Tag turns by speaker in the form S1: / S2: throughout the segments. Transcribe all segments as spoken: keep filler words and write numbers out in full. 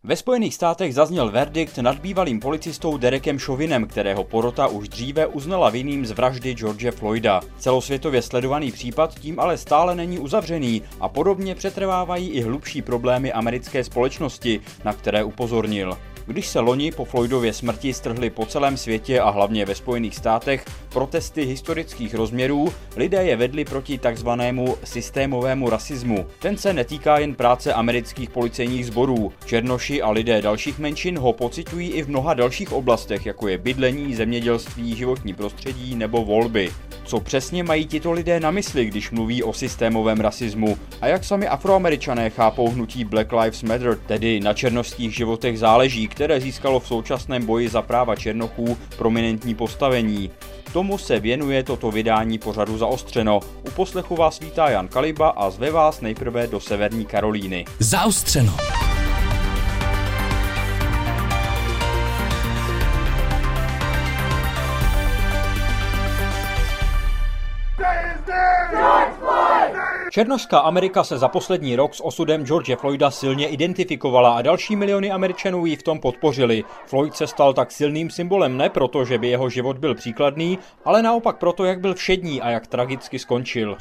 S1: Ve Spojených státech zazněl verdikt nad bývalým policistou Derekem Chauvinem, kterého porota už dříve uznala vinným z vraždy George Floyda. Celosvětově sledovaný případ tím ale stále není uzavřený a podobně přetrvávají i hlubší problémy americké společnosti, na které upozornil. Když se loni po Floydově smrti strhly po celém světě a hlavně ve Spojených státech protesty historických rozměrů, lidé je vedli proti takzvanému systémovému rasismu. Ten se netýká jen práce amerických policejních sborů. Černoši a lidé dalších menšin ho pociťují i v mnoha dalších oblastech, jako je bydlení, zemědělství, životní prostředí nebo volby. Co přesně mají tito lidé na mysli, když mluví o systémovém rasismu? A jak sami Afroameričané chápou hnutí Black Lives Matter, tedy na černošských životech záleží, které získalo v současném boji za práva černochů prominentní postavení? Tomu se věnuje toto vydání pořadu Zaostřeno. U poslechu vás vítá Jan Kaliba a zve vás nejprve do Severní Karolíny.
S2: Zaostřeno.
S1: Černošská Amerika se za poslední rok s osudem George Floyda silně identifikovala a další miliony Američanů ji v tom podpořili. Floyd se stal tak silným symbolem ne proto, že by jeho život byl příkladný, ale naopak proto, jak byl všední a jak tragicky skončil.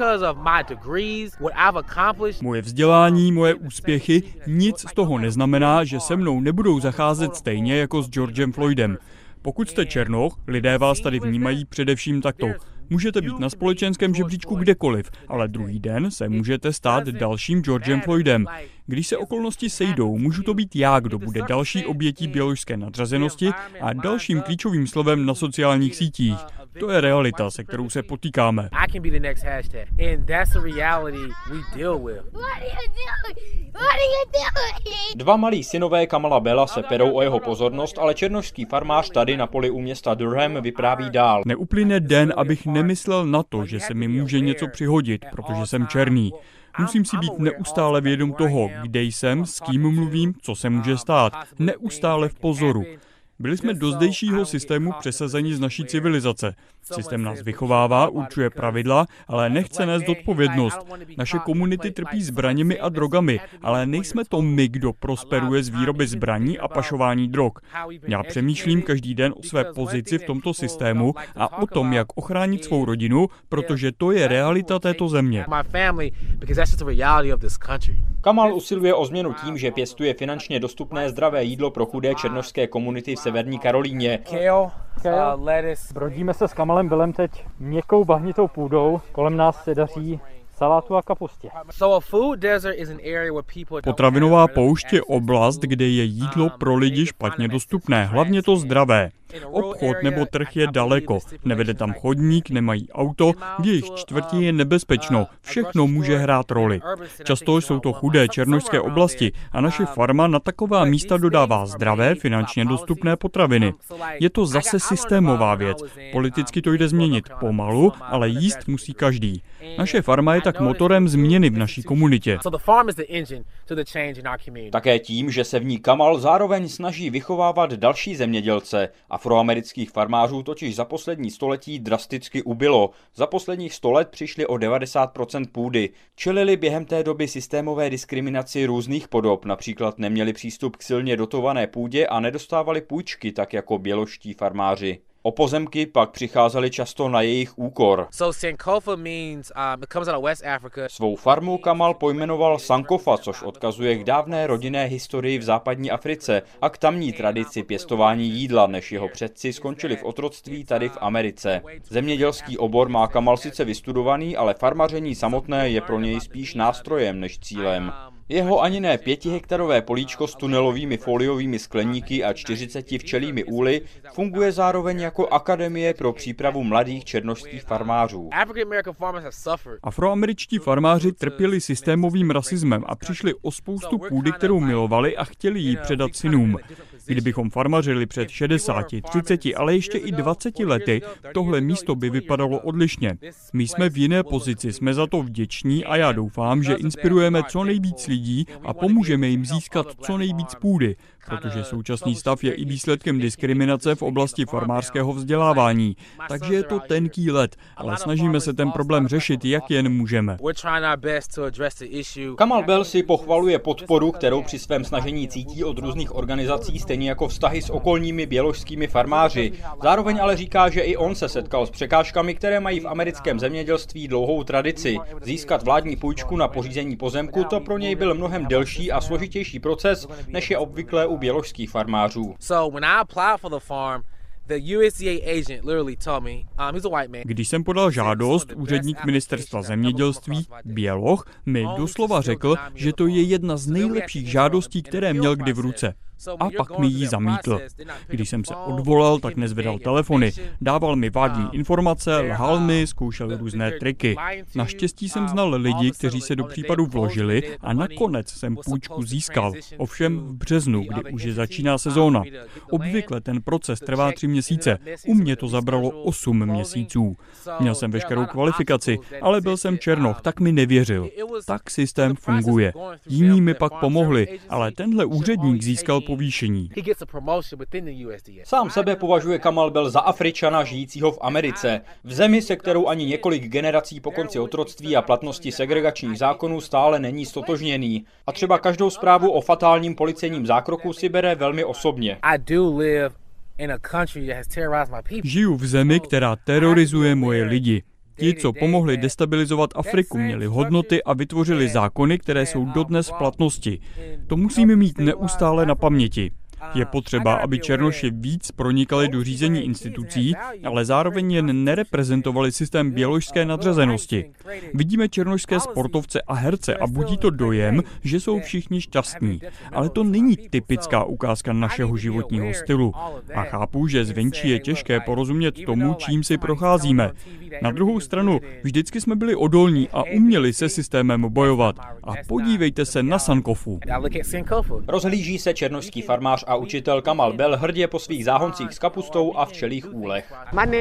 S3: Moje vzdělání, moje úspěchy, nic z toho neznamená, že se mnou nebudou zacházet stejně jako s Georgem Floydem. Pokud jste černoch, lidé vás tady vnímají především takto. Můžete být na společenském žebříčku kdekoliv, ale druhý den se můžete stát dalším Georgem Floydem. Když se okolnosti sejdou, můžu to být já, kdo bude další obětí biologické nadřazenosti a dalším klíčovým slovem na sociálních sítích. To je realita, se kterou se potýkáme.
S1: Dva malí synové Kamala Bella se perou o jeho pozornost, ale černošský farmář tady na poli u města Durham vypráví dál.
S3: Neuplyne den, abych nemyslel na to, že se mi může něco přihodit, protože jsem černý. Musím si být neustále vědom toho, kde jsem, s kým mluvím, co se může stát. Neustále v pozoru. Byli jsme do zdejšího systému přesazeni z naší civilizace. Systém nás vychovává, určuje pravidla, ale nechce nést odpovědnost. Naše komunity trpí zbraněmi a drogami, ale nejsme to my, kdo prosperuje z výroby zbraní a pašování drog. Já přemýšlím každý den o své pozici v tomto systému a o tom, jak ochránit svou rodinu, protože to je realita této země.
S1: Kamal usiluje o změnu tím, že pěstuje finančně dostupné zdravé jídlo pro chudé černošské komunity v Severní Karolíně.
S4: Brodíme se s Kamalem Bellem teď měkkou bahnitou půdou, kolem nás se daří salátu a kapustě.
S3: Potravinová poušť je oblast, kde je jídlo pro lidi špatně dostupné, hlavně to zdravé. Obchod nebo trh je daleko, nevede tam chodník, nemají auto, v jejich čtvrti je nebezpečno, všechno může hrát roli. Často jsou to chudé černošské oblasti a naše farma na taková místa dodává zdravé, finančně dostupné potraviny. Je to zase systémová věc, politicky to jde změnit pomalu, ale jíst musí každý. Naše farma je tak motorem změny v naší komunitě.
S1: Také tím, že se v ní Kamal zároveň snaží vychovávat další zemědělce. Afroamerických farmářů totiž za poslední století drasticky ubylo. Za posledních sto let přišli o devadesát procent půdy. Čelili během té doby systémové diskriminaci různých podob, například neměli přístup k silně dotované půdě a nedostávali půjčky tak jako běložští farmáři. O pozemky pak přicházeli často na jejich úkor. Svou farmu Kamal pojmenoval Sankofa, což odkazuje k dávné rodinné historii v západní Africe a k tamní tradici pěstování jídla, než jeho předci skončili v otroctví tady v Americe. Zemědělský obor má Kamal sice vystudovaný, ale farmaření samotné je pro něj spíš nástrojem než cílem. Jeho ani ne pětihektarové políčko s tunelovými foliovými skleníky a čtyřiceti včelími úly funguje zároveň jako akademie pro přípravu mladých černošských farmářů.
S3: Afroameričtí farmáři trpěli systémovým rasismem a přišli o spoustu půdy, kterou milovali a chtěli ji předat synům. Kdybychom farmařili před šedesáti, třiceti, ale ještě i dvaceti lety, tohle místo by vypadalo odlišně. My jsme v jiné pozici, jsme za to vděční a já doufám, že inspirujeme co nejvíc lidí a pomůžeme jim získat co nejvíc půdy, protože současný stav je i výsledkem diskriminace v oblasti farmářského vzdělávání. Takže je to tenký led, ale snažíme se ten problém řešit, jak jen můžeme.
S1: Kamal Bell si pochvaluje podporu, kterou při svém snažení cítí od různých organizací, stejně jako vztahy s okolními běložskými farmáři. Zároveň ale říká, že i on se setkal s překážkami, které mají v americkém zemědělství dlouhou tradici. Získat vládní půjčku na pořízení pozemku, to pro něj byl mnohem delší a složitější proces, než je obvyklé u běložských farmářů.
S3: Když jsem podal žádost, úředník ministerstva zemědělství Běloch mi doslova řekl, že to je jedna z nejlepších žádostí, které měl kdy v ruce. A pak mi ji zamítl. Když jsem se odvolal, tak nezvedal telefony. Dával mi vágní informace, lhal mi, zkoušel různé triky. Naštěstí jsem znal lidi, kteří se do případu vložili a nakonec jsem půjčku získal. Ovšem v březnu, kdy už je začíná sezóna. Obvykle ten proces trvá tři měsíce. U mě to zabralo osm měsíců. Měl jsem veškerou kvalifikaci, ale byl jsem černoch, tak mi nevěřil. Tak systém funguje. Jiní mi pak pomohli, ale tenhle úředník získal povýšení.
S1: Sám sebe považuje Kamal Bell za Afričana žijícího v Americe, v zemi, se kterou ani několik generací po konci otroctví a platnosti segregačních zákonů stále není stotožněný. A třeba každou zprávu o fatálním policejním zákroku si bere velmi osobně.
S3: Žiju v zemi, která terorizuje moje lidi. Ti, co pomohli destabilizovat Afriku, měli hodnoty a vytvořili zákony, které jsou dodnes v platnosti. To musíme mít neustále na paměti. Je potřeba, aby černoši víc pronikali do řízení institucí, ale zároveň jen nereprezentovali systém běložské nadřazenosti. Vidíme černošské sportovce a herce a budí to dojem, že jsou všichni šťastní. Ale to není typická ukázka našeho životního stylu. A chápu, že zvenčí je těžké porozumět tomu, čím si procházíme. Na druhou stranu, vždycky jsme byli odolní a uměli se systémem bojovat. A podívejte se na Sankofu.
S1: Rozhlíží se černošský farmář a učitel Kamal Bell hrdě po svých záhoncích s kapustou a včelích úlech.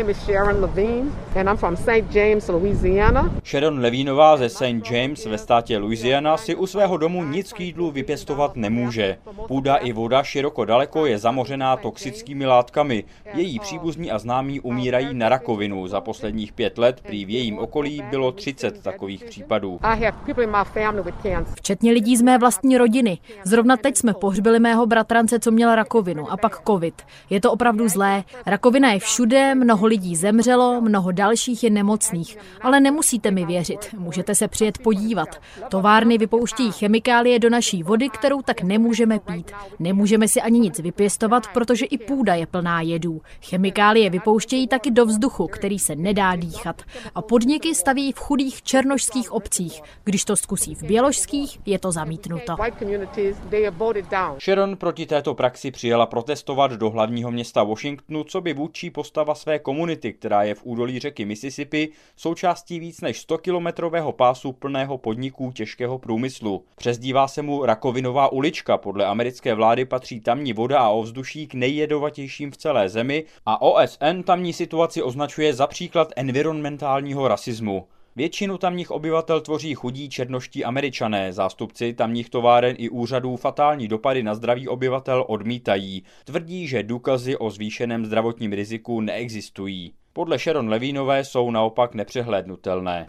S1: Sharon Levinová ze Saint James ve státě Louisiana si u svého domu nic k jídlu vypěstovat nemůže. Půda i voda široko daleko je zamořená toxickými látkami. Její příbuzní a známí umírají na rakovinu. Za posledních pět let prý v jejím okolí bylo třicet takových případů.
S2: Včetně lidí z mé vlastní rodiny. Zrovna teď jsme pohřbili mého bratrance, co měl rakovinu a pak covid. Je to opravdu zlé. Rakovina je všude, mnoho lidí zemřelo, mnoho dalších je nemocných. Ale nemusíte mi věřit, můžete se přijet podívat. Továrny vypouštějí chemikálie do naší vody, kterou tak nemůžeme pít. Nemůžeme si ani nic vypěstovat, protože i půda je plná jedů. Chemikálie vypouštějí taky do vzduchu, který se nedá dýchat. A podniky staví v chudých černošských obcích. Když to zkusí v běložských, je to zamítnuto.
S1: Sharon proti této praxi přijela protestovat do hlavního města Washingtonu, co by vůdčí postava své komunity, která je v údolí řeky Mississippi, součástí víc než stokilometrového pásu plného podniků těžkého průmyslu. Přezdívá se mu Rakovinová ulička, podle americké vlády patří tamní voda a ovzduší k nejjedovatějším v celé zemi a O S N tamní situaci označuje za příklad environmentálního rasismu. Většinu tamních obyvatel tvoří chudí černoští Američané, zástupci tamních továren i úřadů fatální dopady na zdraví obyvatel odmítají. Tvrdí, že důkazy o zvýšeném zdravotním riziku neexistují. Podle Sharon Levinové jsou naopak nepřehlédnutelné.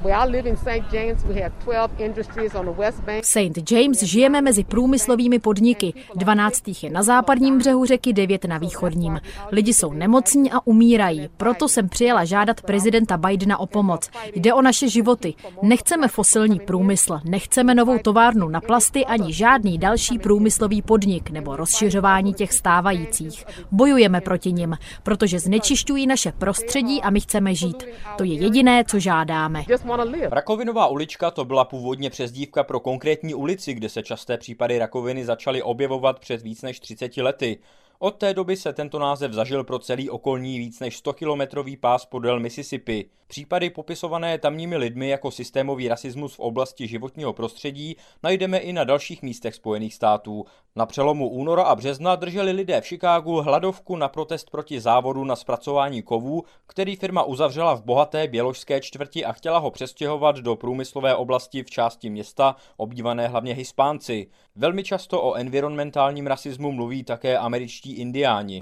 S2: V Saint James žijeme mezi průmyslovými podniky. dvanáct je na západním břehu řeky, devět na východním. Lidi jsou nemocní a umírají. Proto jsem přijela žádat prezidenta Bidena o pomoc. Jde o naše životy. Nechceme fosilní průmysl, nechceme novou továrnu na plasty ani žádný další průmyslový podnik nebo rozšiřování těch stávajících. Bojujeme proti nim, protože znečišťují naše prostředí a my chceme žít. To je jediné, co žádáme.
S1: Rakovinová ulička to byla původně přezdívka pro konkrétní ulici, kde se časté případy rakoviny začaly objevovat před víc než třiceti lety. Od té doby se tento název zažil pro celý okolní víc než sto kilometrový pás podél Mississippi. Případy popisované tamními lidmi jako systémový rasismus v oblasti životního prostředí najdeme i na dalších místech Spojených států. Na přelomu února a března drželi lidé v Chicagu hladovku na protest proti závodu na zpracování kovů, který firma uzavřela v bohaté běložské čtvrti a chtěla ho přestěhovat do průmyslové oblasti v části města, obývané hlavně Hispánci. Velmi často o environmentálním rasismu mluví také američtí indiáni.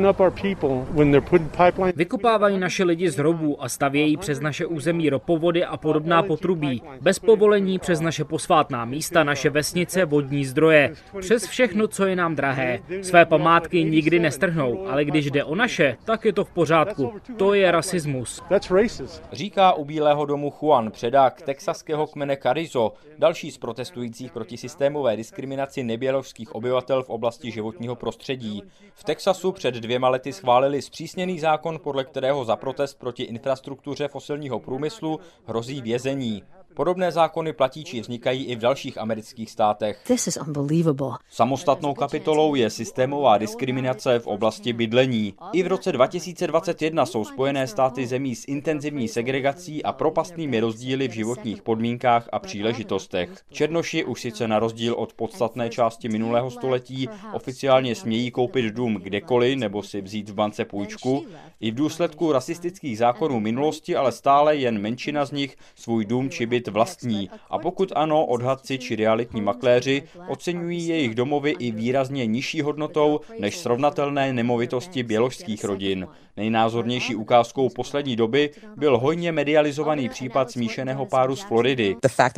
S5: Vykopávají naše lidi z hrobů a stavějí přes naše území ropovody a podobná potrubí. Bez povolení přes naše posvátná místa, naše vesnice, vodní zdroje. Přes všechno, co je nám drahé. Své památky nikdy nestrhnou, ale když jde o naše, tak je to v pořádku. To je rasismus.
S1: Říká u Bílého domu Juan, předák texaského kmene Carrizo, další z protestujících proti systémové diskriminaci neběložských obyvatel v oblasti životního prostředí. V Texasu před dvěma lety schválili zpřísněný zákon, podle kterého za protest proti infrastruktuře fosilního průmyslu hrozí vězení. Podobné zákony platí či vznikají i v dalších amerických státech. Samostatnou kapitolou je systémová diskriminace v oblasti bydlení. I v roce dva tisíce dvacet jedna jsou Spojené státy zemí s intenzivní segregací a propastnými rozdíly v životních podmínkách a příležitostech. Černoši už sice na rozdíl od podstatné části minulého století oficiálně smějí koupit dům kdekoliv nebo si vzít v bance půjčku. I v důsledku rasistických zákonů minulosti ale stále jen menšina z nich svůj dům či byt vlastní. A pokud ano, odhadci či realitní makléři oceňují jejich domovy i výrazně nižší hodnotou než srovnatelné nemovitosti běložských rodin. Nejnázornější ukázkou poslední doby byl hojně medializovaný případ smíšeného páru z Floridy.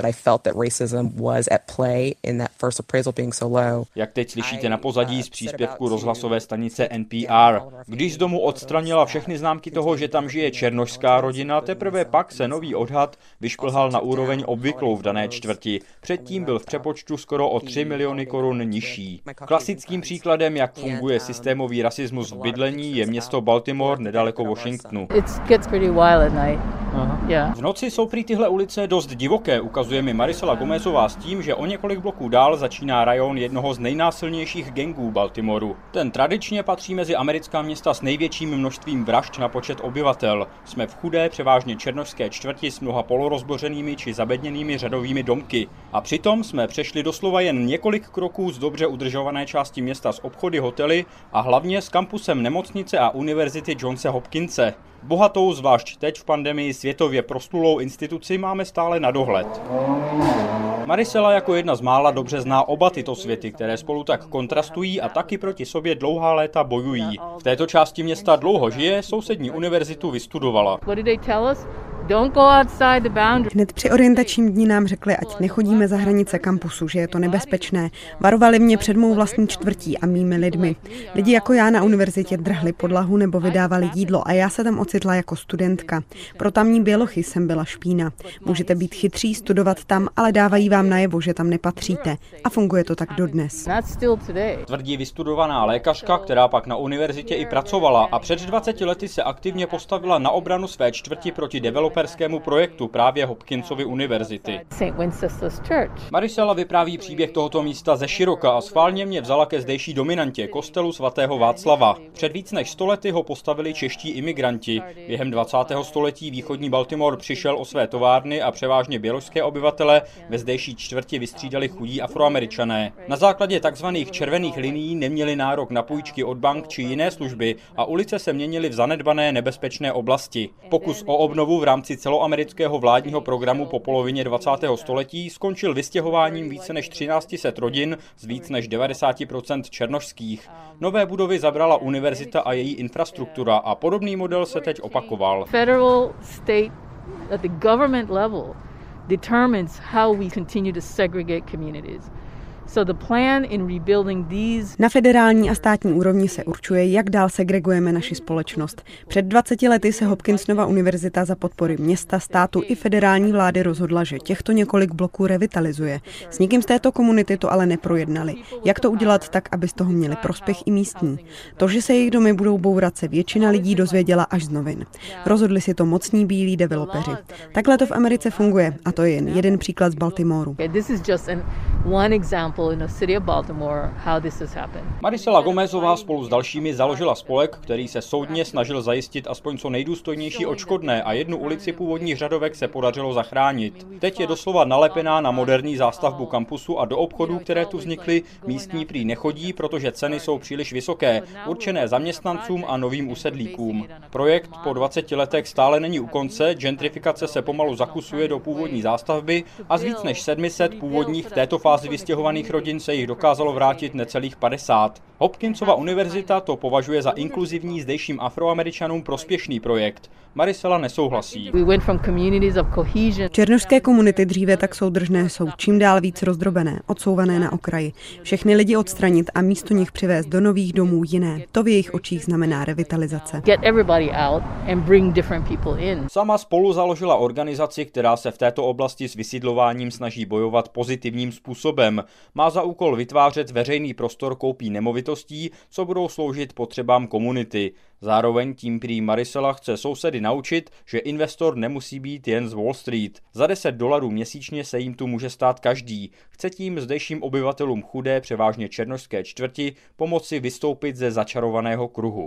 S1: Jak teď slyšíte na pozadí z příspěvku rozhlasové stanice N P R. Když z domu odstranila všechny známky toho, že tam žije černošská rodina, teprve pak se nový odhad vyšplhal na úroveň obvyklou v dané čtvrti. Předtím byl v přepočtu skoro o tři miliony korun nižší. Klasickým příkladem, jak funguje systémový rasismus v bydlení, je město Baltimore nedaleko Washingtonu. V noci jsou prý tyhle ulice dost divoké, ukazuje mi Marisela Gomezová s tím, že o několik bloků dál začíná rajon jednoho z nejnásilnějších gangů Baltimoru. Ten tradičně patří mezi americká města s největším množstvím vražd na počet obyvatel. Jsme v chudé, převážně černošské čtvrti s mnoha polorozbořenými či zabedněnými řadovými domky. A přitom jsme přešli doslova jen několik kroků z dobře udržované části města s obchody, hotely a hlavně s kampusem nemocnice a univerzity Johnse Hopkinse. Bohatou, zvlášť teď v pandemii, světově proslulou instituci máme stále na dohled. Marisela jako jedna z mála dobře zná oba tyto světy, které spolu tak kontrastují a taky proti sobě dlouhá léta bojují. V této části města dlouho žije, sousední univerzitu vystudovala.
S6: Hned při orientačním dní nám řekli, ať nechodíme za hranice kampusu, že je to nebezpečné. Varovali mě před mou vlastní čtvrtí a mými lidmi. Lidi jako já na univerzitě drhli podlahu nebo vydávali jídlo a já se tam ocitla jako studentka. Pro tamní bělochy jsem byla špína. Můžete být chytří, studovat tam, ale dávají vám najevo, že tam nepatříte. A funguje to tak dodnes.
S1: Tvrdí vystudovaná lékařka, která pak na univerzitě i pracovala a před dvaceti lety se aktivně postavila na obranu své čtvrti proti developerskému projektu právě Hopkinsovy univerzity. Marisela vypráví příběh tohoto místa ze široka a schválně mě vzala ke zdejší dominantě, kostelu svatého Václava. Před víc než sto lety ho postavili čeští imigranti. Během dvacátého století východní Baltimore přišel o své továrny a převážně běložské obyvatele ve zdejší čtvrti vystřídali chudí Afroameričané. Na základě takzvaných červených linií neměli nárok na půjčky od bank či jiné služby a ulice se měnily v zanedbané nebezpečné oblasti. Pokus o obnovu v rámci celoamerického vládního programu po polovině dvacátého století skončil vystěhováním více než třináct set rodin z víc než devadesát procent černošských. Nové budovy zabrala univerzita a její infrastruktura a podobný model se teď opakoval.
S7: Federal, state, at the government level determines how we continue to segregate communities. So the plan in rebuilding these...
S6: Na federální a státní úrovni se určuje, jak dál segregujeme naši společnost. Před dvaceti lety se Hopkinsova univerzita za podpory města, státu i federální vlády rozhodla, že těchto několik bloků revitalizuje. S nikým z této komunity to ale neprojednali. Jak to udělat tak, aby z toho měli prospěch i místní? To, že se jejich domy budou bourat, se většina lidí dozvěděla až z novin. Rozhodli si to mocní bílí developeři. Takhle to v Americe funguje a to je jen jeden příklad z Baltimoru.
S7: one example in the city of Baltimore how this has happened.
S1: Marisela Gomezová spolu s dalšími založila spolek, který se soudně snažil zajistit aspoň co nejdůstojnější odškodné a jednu ulici původních řadovek se podařilo zachránit. Teď je doslova nalepená na moderní zástavbu kampusu a do obchodů, které tu vznikly, místní prý nechodí, protože ceny jsou příliš vysoké, určené zaměstnancům a novým usedlíkům. Projekt po dvaceti letech stále není u konce, gentrifikace se pomalu zakusuje do původní zástavby a z víc než sedmi set původních v této fázi vystěhovaných rodin se jich dokázalo vrátit necelých padesát. Hopkinsova univerzita to považuje za inkluzivní zdejším Afroameričanům prospěšný projekt. Marisela nesouhlasí.
S6: Černošské komunity dříve tak soudržné jsou čím dál víc rozdrobené, odsouvané na okraji. Všechny lidi odstranit a místo nich přivést do nových domů jiné. To v jejich očích znamená revitalizace.
S1: Sama spolu založila organizaci, která se v této oblasti s vysídlováním snaží bojovat pozitivním způsobem. Má za úkol vytvářet veřejný prostor koupí nemovitostí, co budou sloužit potřebám komunity. Zároveň tím prý Marisela chce sousedy naučit, že investor nemusí být jen z Wall Street. Za deset dolarů měsíčně se jim tu může stát každý. Chce tím zdejším obyvatelům chudé, převážně černošské čtvrti, pomoci vystoupit ze začarovaného kruhu.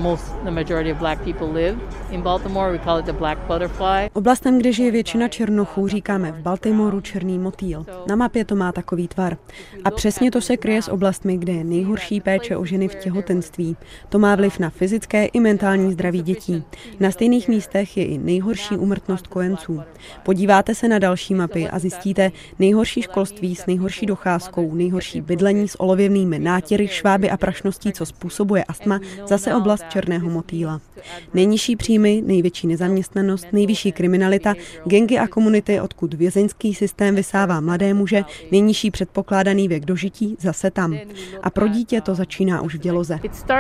S6: Oblastem, kde žije většina Černochů, říkáme v Baltimoru černý motýl. Na mapě to má takový tvar. A přesně to se kryje s oblastmi, kde je nejhorší péče o ženy v těhotenství. To má vliv na fyzické i mentální zdraví dětí. Na stejných místech je i nejhorší úmrtnost kojenců. Podíváte se na další mapy a zjistíte nejhorší školství s nejhorší docházkou, nejhorší bydlení s olověvnými nátěry, šváby a prašností, co způsobuje astma, zase oblast černého motýla. Nejnižší příjmy, největší nezaměstnanost, nejvyšší kriminalita, gangy a komunity, odkud vězeňský systém vysává mladé muže, nejnižší předpokládaný věk dožití, zase tam. A pro dítě to začíná už v děloze.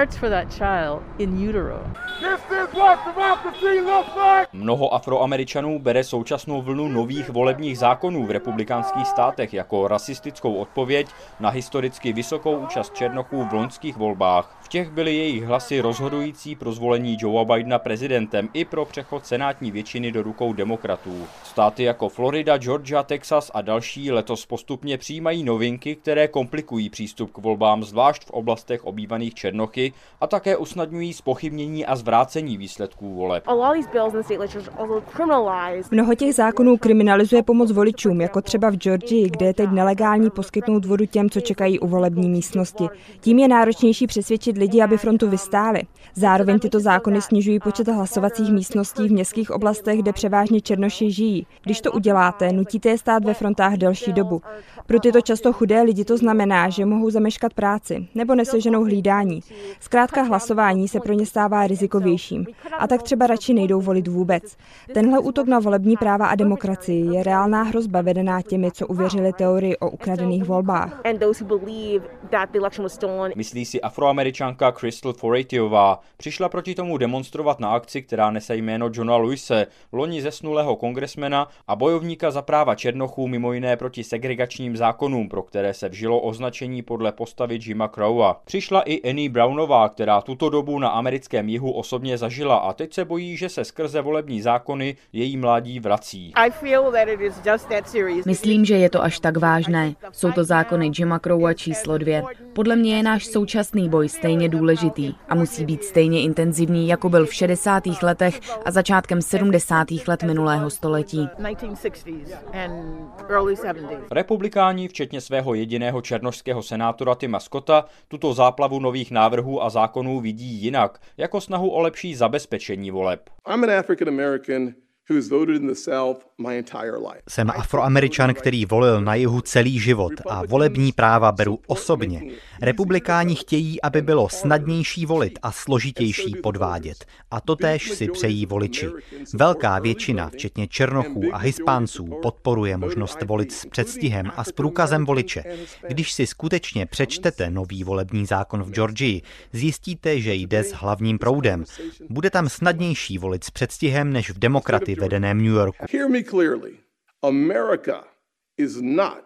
S1: Mnoho Afroameričanů bere současnou vlnu nových volebních zákonů v republikánských státech jako rasistickou odpověď na historicky vysokou účast Černochů v loňských volbách. V těch byly jejich hlasy rozhodující pro zvolení Joea Bidena prezidentem i pro přechod senátní většiny do rukou demokratů. Státy jako Florida, Georgia, Texas a další letos postupně přijímají novinky, které komplikují přístup k volbám, zvlášť v oblastech obývaných Černochy, a také usnadňují zpochybnění a zvrácení výsledků voleb.
S8: Mnoho těch zákonů kriminalizuje pomoc voličům, jako třeba v Georgii, kde je teď nelegální poskytnout vodu těm, co čekají u volební místnosti. Tím je náročnější přesvědčit lidi, aby frontu vystáli. Zároveň tyto zákony snižují počet hlasovacích místností v městských oblastech, kde převážně Černoši žijí. Když to uděláte, nutíte je stát ve frontách delší dobu. Pro tyto často chudé lidi to znamená, že mohou zameškat práci nebo neseženou hlídání. Zkrátka hlasování se pro ně stává rizikovějším a tak třeba radši nejdou volit vůbec. Tenhle útok na volební práva a demokracii je reálná hrozba vedená těmi, co uvěřili teorii o ukradených volbách.
S1: Myslí si Afroameričanka Crystal Foretiová. Přišla proti tomu demonstrovat na akci, která nese jméno Johna Lewise, loni zesnulého kongresmena a bojovníka za práva Černochů, mimo jiné proti segregačním zákonům, pro které se vžilo označení podle postavy Jima Crowa. Přišla i Annie Brownová, která tuto dobu na americkém jihu osobně zažila a teď se bojí, že se skrze volební zákony její mládí vrací.
S9: Myslím, že je to až tak vážné. Jsou to zákony Jima Crowa číslo dvě. Podle mě je náš současný boj stejně důležitý a musí být stejně intenzivní, jako byl v šedesátých letech a začátkem sedmdesátých let minulého století.
S1: Republikáni, včetně svého jediného černošského senátora Tima Scotta, tuto záplavu nových návrhů a zákonů vidí jinak, jako snahu o lepší zabezpečení voleb.
S10: Jsem Afroameričan, který volil na jihu celý život a volební práva beru osobně. Republikáni chtějí, aby bylo snadnější volit a složitější podvádět. A to též si přejí voliči. Velká většina, včetně Černochů a Hispánců, podporuje možnost volit s předstihem a s průkazem voliče. Když si skutečně přečtete nový volební zákon v Georgii, zjistíte, že jde s hlavním proudem. Bude tam snadnější volit s předstihem než v demokraty vedeném New Yorku.
S11: Hear me clearly. America is not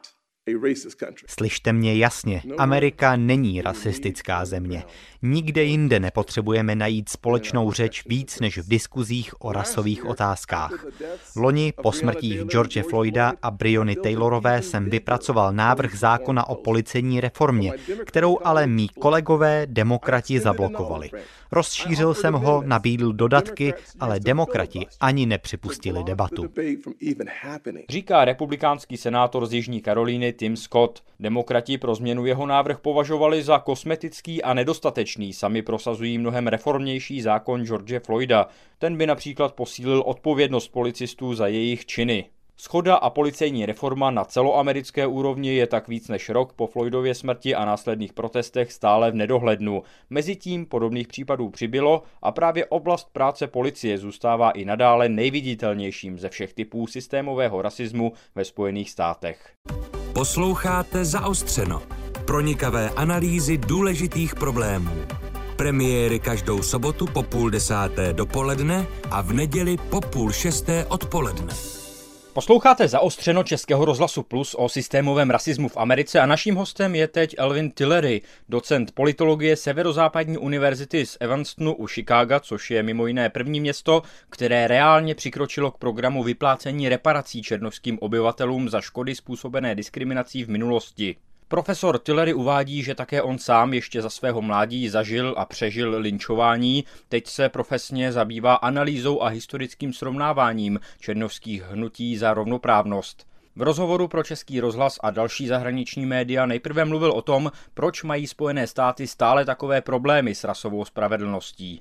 S10: Slyšte mě jasně, Amerika není rasistická země. Nikde jinde nepotřebujeme najít společnou řeč víc než v diskuzích o rasových otázkách. Loni po smrtích George Floyda a Breony Taylorové jsem vypracoval návrh zákona o policejní reformě, kterou ale mí kolegové demokrati zablokovali. Rozšířil jsem ho, nabídl dodatky, ale demokrati ani nepřipustili debatu.
S1: Říká republikánský senátor z Jižní Karolíny Tim Scott. Demokrati pro změnu jeho návrh považovali za kosmetický a nedostatečný. Sami prosazují mnohem reformnější zákon George Floyda. Ten by například posílil odpovědnost policistů za jejich činy. Shoda a policejní reforma na celoamerické úrovni je tak víc než rok po Floydově smrti a následných protestech stále v nedohlednu. Mezitím podobných případů přibylo a právě oblast práce policie zůstává i nadále nejviditelnějším ze všech typů systémového rasismu ve Spojených státech.
S11: Posloucháte Zaostřeno. Pronikavé analýzy důležitých problémů. Premiéry každou sobotu po půl desáté dopoledne a v neděli po půl šesté odpoledne.
S1: Posloucháte Zaostřeno Českého rozhlasu Plus o systémovém rasismu v Americe a naším hostem je teď Elvin Tillery, docent politologie Severozápadní univerzity z Evanstonu u Chicaga, což je mimo jiné první město, které reálně přikročilo k programu vyplácení reparací černošským obyvatelům za škody způsobené diskriminací v minulosti. Profesor Tillery uvádí, že také on sám ještě za svého mládí zažil a přežil lynčování. Teď se profesně zabývá analýzou a historickým srovnáváním černošských hnutí za rovnoprávnost. V rozhovoru pro Český rozhlas a další zahraniční média nejprve mluvil o tom, proč mají Spojené státy stále takové problémy s rasovou spravedlností.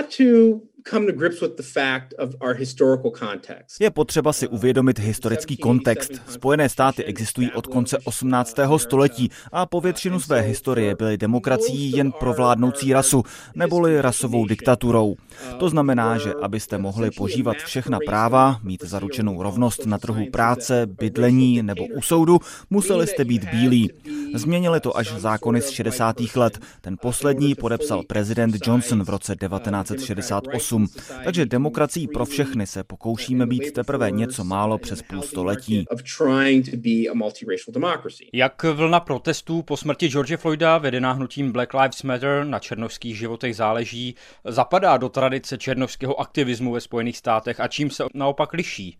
S12: Je potřeba si uvědomit historický kontext. Spojené státy existují od konce osmnáctého století a po většinu své historie byly demokracií jen pro vládnoucí rasu, neboli rasovou diktaturou. To znamená, že abyste mohli požívat všechna práva, mít zaručenou rovnost na trhu práce, bydlení nebo u soudu, museli jste být bílí. Změnili to až zákony z šedesátých let. Ten poslední podepsal prezident Johnson v roce devatenáct set šedesát osm. Takže demokracií pro všechny se pokoušíme být teprve něco málo přes půl století.
S1: Jak vlna protestů po smrti George Floyda, vedená hnutím Black Lives Matter, na černošských životech záleží, zapadá do tradice černošského aktivismu ve Spojených státech a čím se naopak liší?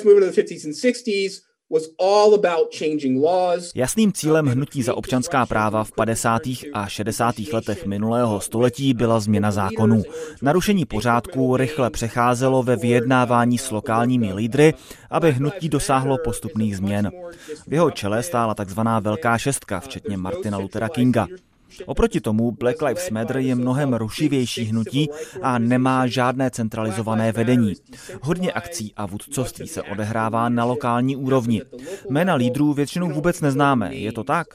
S12: Jasným cílem hnutí za občanská práva v padesátých a šedesátých letech minulého století byla změna zákonů. Narušení pořádku rychle přecházelo ve vyjednávání s lokálními lídry, aby hnutí dosáhlo postupných změn. V jeho čele stála takzvaná Velká šestka, včetně Martina Luthera Kinga. Oproti tomu Black Lives Matter je mnohem rušivější hnutí a nemá žádné centralizované vedení. Hodně akcí a vůdcovství se odehrává na lokální úrovni. Jména lídrů většinou vůbec neznáme, je to tak?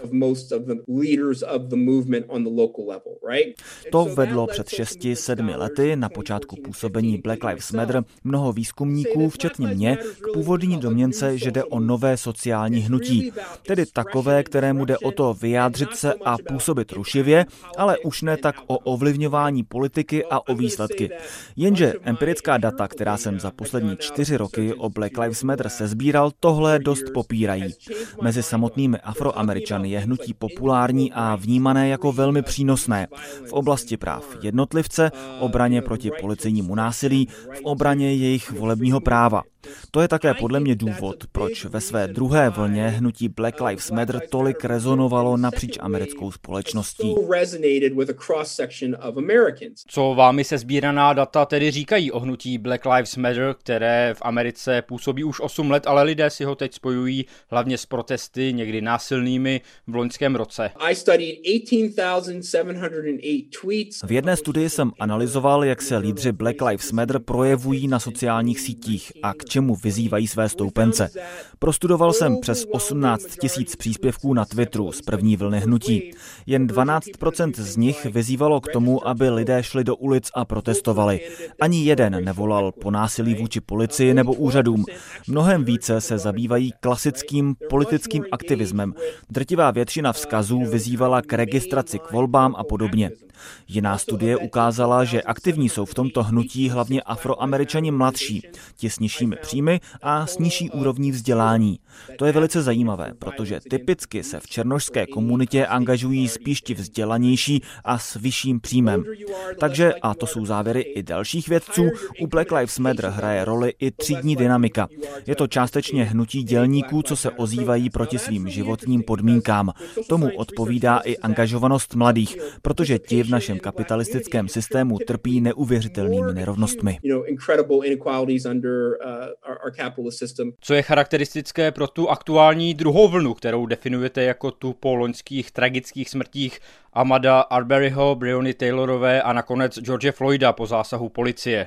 S12: To vedlo před šesti, sedmi lety na počátku působení Black Lives Matter mnoho výzkumníků, včetně mě, k původní domněnce, že jde o nové sociální hnutí. Tedy takové, kterému jde o to vyjádřit se a působit rušivě, ale už ne tak o ovlivňování politiky a o výsledky. Jenže empirická data, která jsem za poslední čtyři roky o Black Lives Matter sesbíral, tohle dost popírají. Mezi samotnými Afroameričany je hnutí populární a vnímané jako velmi přínosné v oblasti práv jednotlivce, obraně proti policejnímu násilí, v obraně jejich volebního práva. To je také podle mě důvod, proč ve své druhé vlně hnutí Black Lives Matter tolik rezonovalo napříč americkou společností.
S1: Co vámi sesbíraná data tedy říkají o hnutí Black Lives Matter, které v Americe působí už osm let, ale lidé si ho teď spojují hlavně s protesty, někdy násilnými, v loňském roce?
S12: V jedné studii jsem analyzoval, jak se lídři Black Lives Matter projevují na sociálních sítích a k čemu vyzývají své stoupence. Prostudoval jsem přes osmnáct tisíc příspěvků na Twitteru z první vlny hnutí. Jen dvanáct procent z nich vyzývalo k tomu, aby lidé šli do ulic a protestovali. Ani jeden nevolal po násilí vůči policii nebo úřadům. Mnohem více se zabývají klasickým politickým aktivismem. Drtivá většina vzkazů vyzývala k registraci k volbám a podobně. Jiná studie ukázala, že aktivní jsou v tomto hnutí hlavně Afroameričani mladší, ti s nižšími příjmy a s nižší úrovní vzdělání. To je velice zajímavé, protože typicky se v černošské komunitě angažují spíš ti vzdělanější a s vyšším příjmem. Takže, a to jsou závěry i dalších vědců, u Black Lives Matter hraje roli i třídní dynamika. Je to částečně hnutí dělníků, co se ozývají proti svým životním podmínkám. Tomu odpovídá i angažovanost mladých, protože ti v našem kapitalistickém systému trpí neuvěřitelnými nerovnostmi.
S1: Co je charakteristické pro tu aktuální druhou vlnu, kterou definujete jako tu po loňských tragických smrtích Ahmada Arberyho, Breonna Taylorové a nakonec George Floyda po zásahu policie?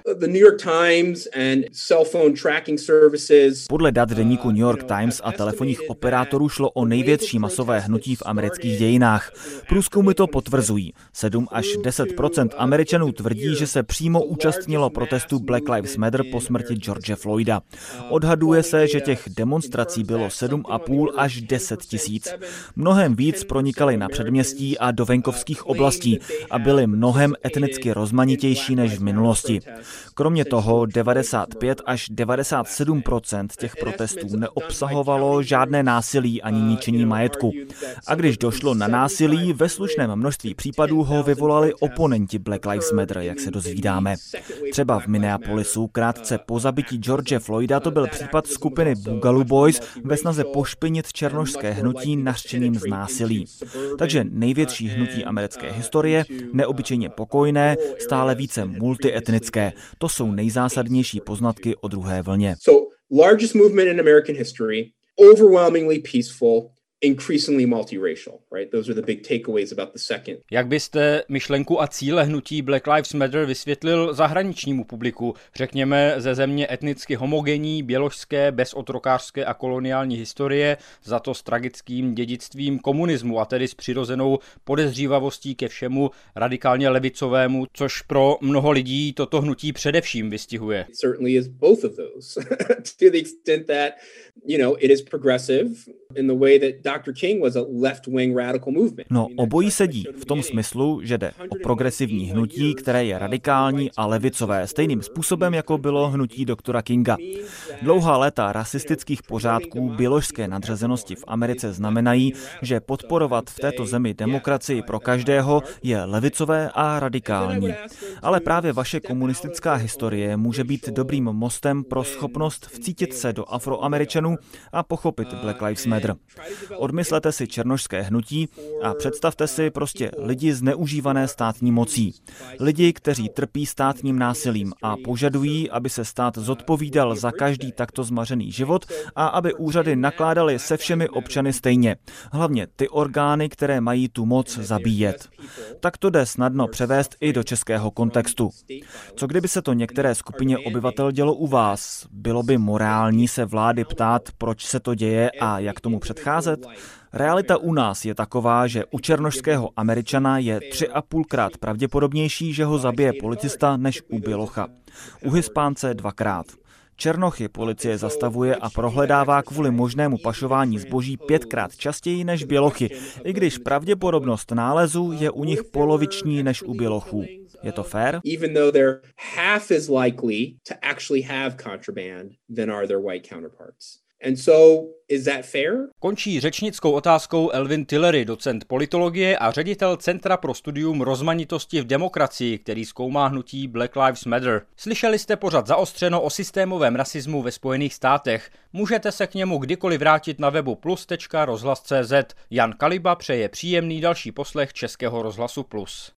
S12: Podle dat deníku New York Times a telefonních operátorů šlo o největší masové hnutí v amerických dějinách. Průzkumy to potvrzují. sedm až deset procent Američanů tvrdí, že se přímo účastnilo protestu Black Lives Matter po smrti George Floyda. Odhaduje se, že těch demonstrací bylo sedm a půl až deset tisíc. Mnohem víc pronikali na předměstí a do venkovských oblastí a byly mnohem etnicky rozmanitější než v minulosti. Kromě toho devadesát pět až devadesát sedm procent těch protestů neobsahovalo žádné násilí ani ničení majetku. A když došlo na násilí, ve slušném množství případů ho vyvolali oponenti Black Lives Matter, jak se dozvídáme. Třeba v Minneapolisu krátce po zabití George Floyda to byl případ skupiny Boogaloo Boys ve snaze pošpinit černošské hnutí nařčeným z násilí. Takže největší hnutí americké historie, neobyčejně pokojné, stále více multietnické. To jsou nejzásadnější poznatky o druhé vlně.
S13: So, largest movement in American history, overwhelmingly peaceful, increasingly multiracial, right? Those are the big takeaways about the second.
S1: Jak byste myšlenku a cíle hnutí Black Lives Matter vysvětlil zahraničnímu publiku, řekněme ze země etnicky homogenní, běložské, bezotrokářské a koloniální historie, za to s tragickým dědictvím komunismu a tedy s přirozenou podezřívavostí ke všemu radikálně levicovému, což pro mnoho lidí toto hnutí především vystihuje?
S13: It certainly is both of those to the extent that, you know, it is progressive in the way that doctor King was a left-wing radical movement.
S12: No, obojí sedí v tom smyslu, že jde o progresivní hnutí, které je radikální a levicové, stejným způsobem, jako bylo hnutí doktora Kinga. Dlouhá léta rasistických pořádků běložské nadřazenosti v Americe znamenají, že podporovat v této zemi demokracii pro každého je levicové a radikální. Ale právě vaše komunistická historie může být dobrým mostem pro schopnost vcítit se do Afroameričanů a pochopit Black Lives Matter. Odmyslete si černošské hnutí a představte si prostě lidi zneužívané státní mocí. Lidi, kteří trpí státním násilím a požadují, aby se stát zodpovídal za každý takto zmařený život a aby úřady nakládaly se všemi občany stejně. Hlavně ty orgány, které mají tu moc zabíjet. Tak to jde snadno převést i do českého kontextu. Co kdyby se to některé skupině obyvatel dělo u vás? Bylo by morální se vlády ptát, proč se to děje a jak tomu předcházet? Realita u nás je taková, že u černošského Američana je tři a půlkrát pravděpodobnější, že ho zabije policista, než u bělocha. U Hispánce dvakrát. Černochy policie zastavuje a prohledává kvůli možnému pašování zboží pětkrát častěji než bělochy, i když pravděpodobnost nálezu je u nich poloviční než u bělochů. Je to fair?
S13: Even though they're half as likely to actually have contraband than are their white counterparts. And so, is that fair?
S1: Končí řečnickou otázkou Elvin Tillery, docent politologie a ředitel Centra pro studium rozmanitosti v demokracii, který zkoumá hnutí Black Lives Matter. Slyšeli jste pořad Zaostřeno o systémovém rasismu ve Spojených státech. Můžete se k němu kdykoliv vrátit na webu plus tečka rozhlas tečka cé zet. Jan Kaliba přeje příjemný další poslech Českého rozhlasu Plus.